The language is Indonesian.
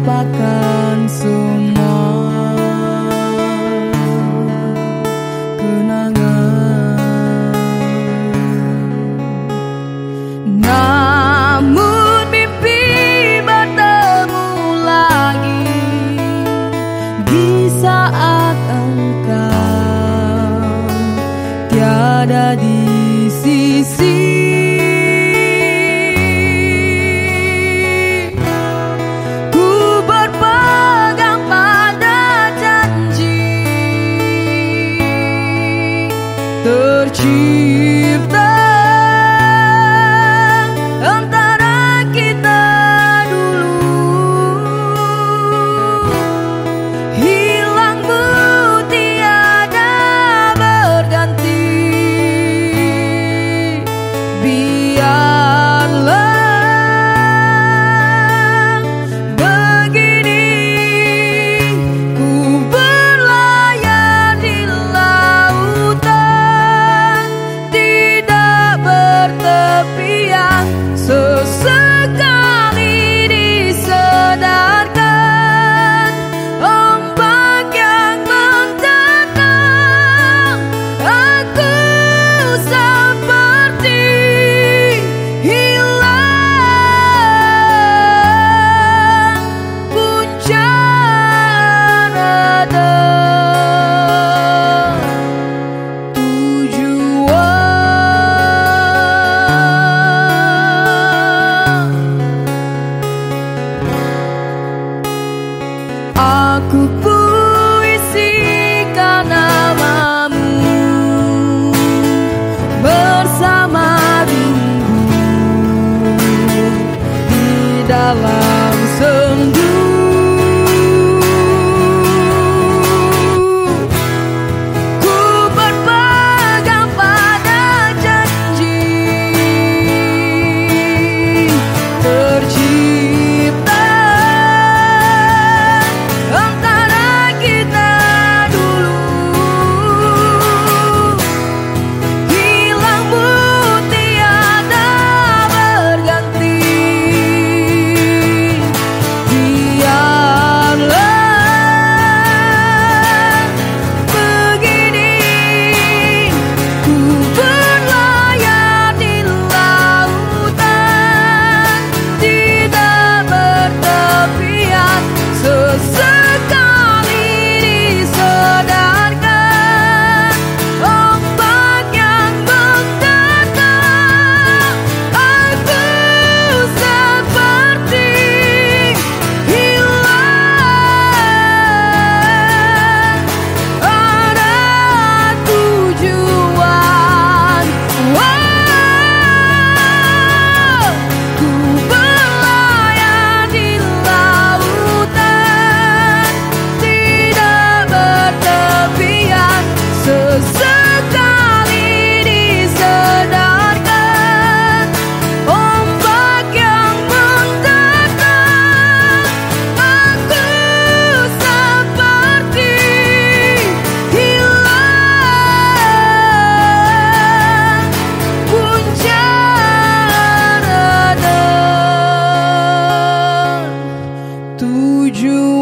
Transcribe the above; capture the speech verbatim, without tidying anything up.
melupakan semua kenangan. Namun mimpi bertemu lagi di saat engkau tiada di sisi. Tercipta antara kita dulu, hilangmu tiada berganti. Biarlah begini ku berlayar di lautan bertepian, sesekali disadarkan ombak yang menentang. Aku seperti hilang punca nada. Aku puisikan namamu bersama rindu di dalam sendu. Ku berpegang pada janji tercipta antara kita dulu, hilangmu tiada berganti. Biarlah begini ku berlayar di lautan tidak bertepian, sesekali disadarkan ombak yang menentang. Aku seperti hilang arah tujuan. Wow, ku berlayar di lautan tidak bertepian, sesekali disadarkan ombak yang menentang. Aku seperti hilang punca nada tujuan.